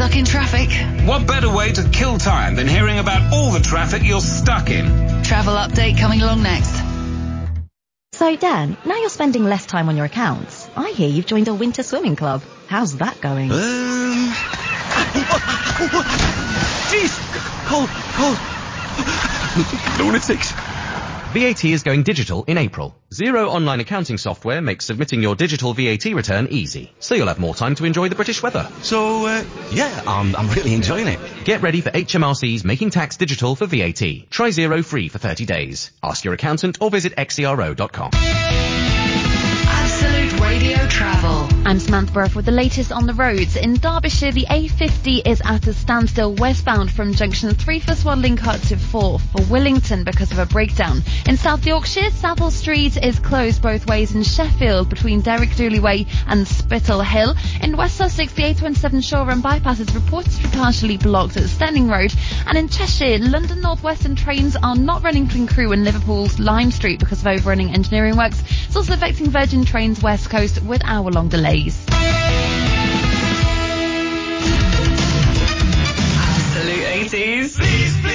Stuck in traffic? What better way to kill time than hearing about all the traffic you're stuck in? Travel update coming along next. So, Dan, now you're spending less time on your accounts. I hear you've joined a winter swimming club. How's that going? Jeez! Cold. Lunatics. VAT is going digital in April. Xero online accounting software makes submitting your digital VAT return easy, so you'll have more time to enjoy the British weather. So, I'm really enjoying it. Get ready for HMRC's Making Tax Digital for VAT. Try Xero free for 30 days. Ask your accountant or visit xero.com. Absolute Radio Travel. I'm Samantha Burff with the latest on the roads. In Derbyshire, the A50 is at a standstill westbound from junction 3 for Swaddling Cut to 4 for Willington because of a breakdown. In South Yorkshire, Savile Street is closed both ways in Sheffield between Derrick Dooley Way and Spittal Hill. In West Sussex, the A27 Shoreham bypass is reported to be partially blocked at Stenning Road. And in Cheshire, London North Western trains are not running between Crewe and Liverpool's Lime Street because of overrunning engineering works. It's also affecting Virgin Trains West Coast with hour-long delays. Absolute 80s. Please.